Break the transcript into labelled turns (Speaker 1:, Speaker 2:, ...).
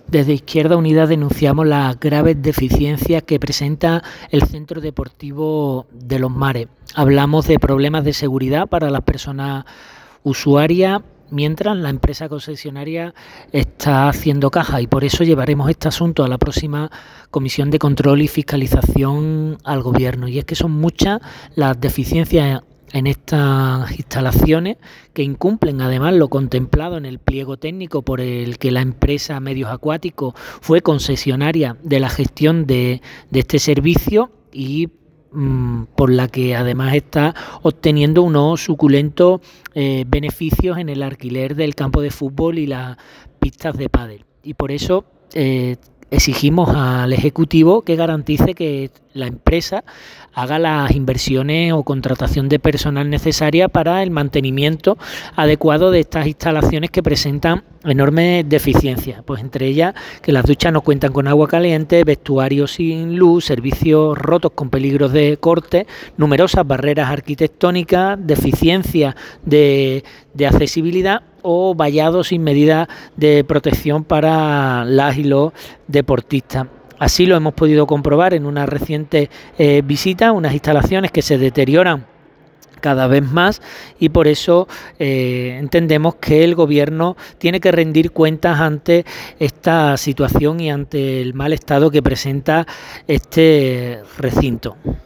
Speaker 1: Desde Izquierda Unida denunciamos las graves deficiencias que presenta el Centro Deportivo de Los Mares. Hablamos de problemas de seguridad para las personas usuarias, mientras la empresa concesionaria está haciendo caja, y por eso llevaremos este asunto a la próxima Comisión de Control y Fiscalización al Gobierno. Y es que son muchas las deficiencias en estas instalaciones, que incumplen además lo contemplado en el pliego técnico por el que la empresa Medios Acuáticos fue concesionaria de la gestión de este servicio, y por la que además está obteniendo unos suculentos beneficios en el alquiler del campo de fútbol y las pistas de pádel. Y por eso exigimos al Ejecutivo que garantice que la empresa haga las inversiones o contratación de personal necesaria para el mantenimiento adecuado de estas instalaciones, que presentan enormes deficiencias, pues entre ellas que las duchas no cuentan con agua caliente, vestuarios sin luz, servicios rotos con peligros de corte, numerosas barreras arquitectónicas, deficiencias de accesibilidad o vallados sin medidas de protección para las y los deportistas. Así lo hemos podido comprobar en una reciente visita, unas instalaciones que se deterioran cada vez más, y por eso entendemos que el Gobierno tiene que rendir cuentas ante esta situación y ante el mal estado que presenta este recinto.